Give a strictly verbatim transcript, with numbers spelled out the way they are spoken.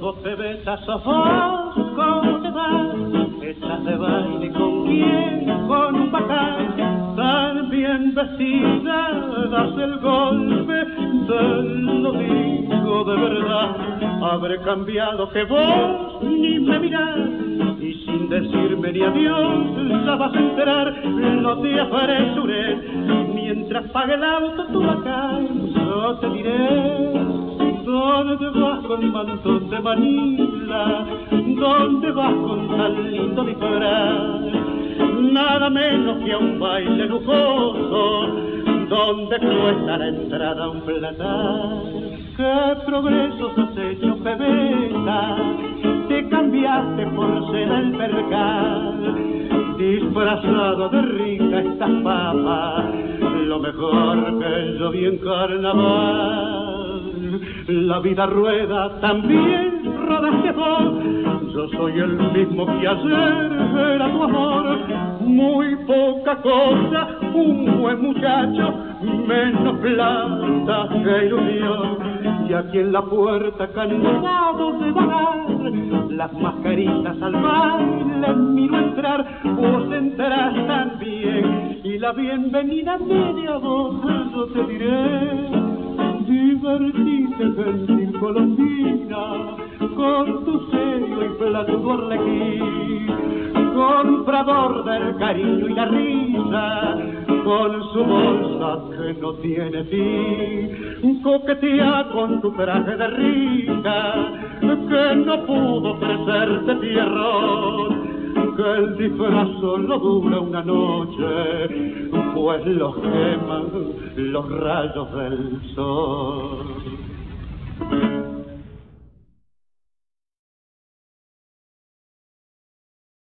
vos te besas, sos vos, ¿cómo te vas? Estás de baile con quién, con un bacán, tan bien vestida, das el golpe, te lo digo de verdad. Habré cambiado que vos ni me mirás, y sin decirme ni adiós la vas a enterar. No te apresures, mientras pague el auto tu bacán, yo te diré. ¿Dónde vas con mantón de Manila? ¿Dónde vas con tan lindo disfraz? Nada menos que a un baile lujoso, donde cuesta la entrada un platar. ¿Qué progresos has hecho, pebeta? Te cambiaste por ser el percal, disfrazado de rica esta papa, lo mejor que yo vi en carnaval. La vida rueda, también rodaste vos, yo soy el mismo que ayer era tu amor. Muy poca cosa, un buen muchacho, menos plata que ilusión. Y aquí en la puerta, cansado de vagar, las mascaritas al baile miro entrar. Vos entrarás también, y la bienvenida viene a vos, yo te diré. Divertite, gentil colombina, con tu serio y platudo arlequín, comprador del cariño y la risa, con su bolsa que no tiene fin, coquetea con tu traje de rica, que no pudo ofrecerte tierrón. Que el disfraz solo dura una noche, pues los queman los rayos del sol.